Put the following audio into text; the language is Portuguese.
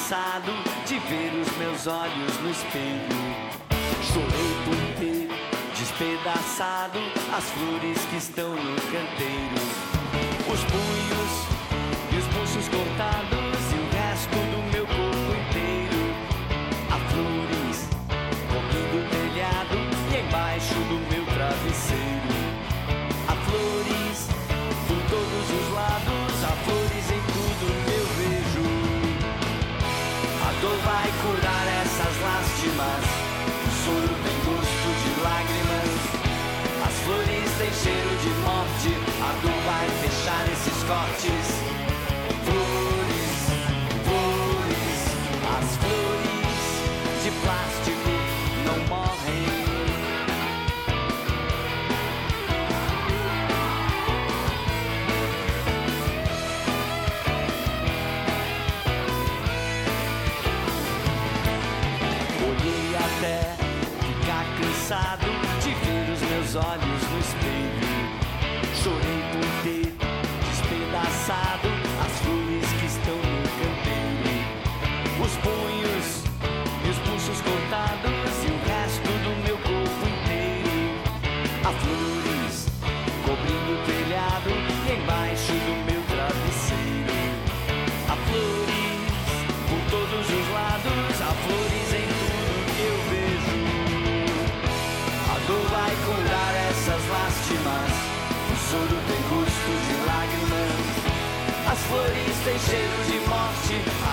cansado de ver os meus olhos no espelho. Chorei por ter despedaçado as flores que estão no canteiro. Os punhos e os pulsos cortados e o resto do meu corpo inteiro. Há flores cobrindo o telhado e embaixo do meu travesseiro. Há flores por todos os lados, há flores em tudo que eu vejo. A dor vai curar essas lástimas, o soro tem gosto de lágrimas. As flores têm cheiro de morte, a dor vai fechar esses cortes. Flores, flores, as flores de plástico não morrem. Olhei até ficar cansado de ver os meus olhos no espelho. Chorei por ter despedaçado as flores que estão no canteiro. Os punhos e os pulsos cortados e o resto do meu corpo inteiro. Há flores cobrindo o telhado e embaixo do meu travesseiro. Há flores por todos os lados, há flores em tudo que eu vejo. A dor vai curar essas lástimas, o soro tem gosto de lágrimas. As flores têm cheiro de morte,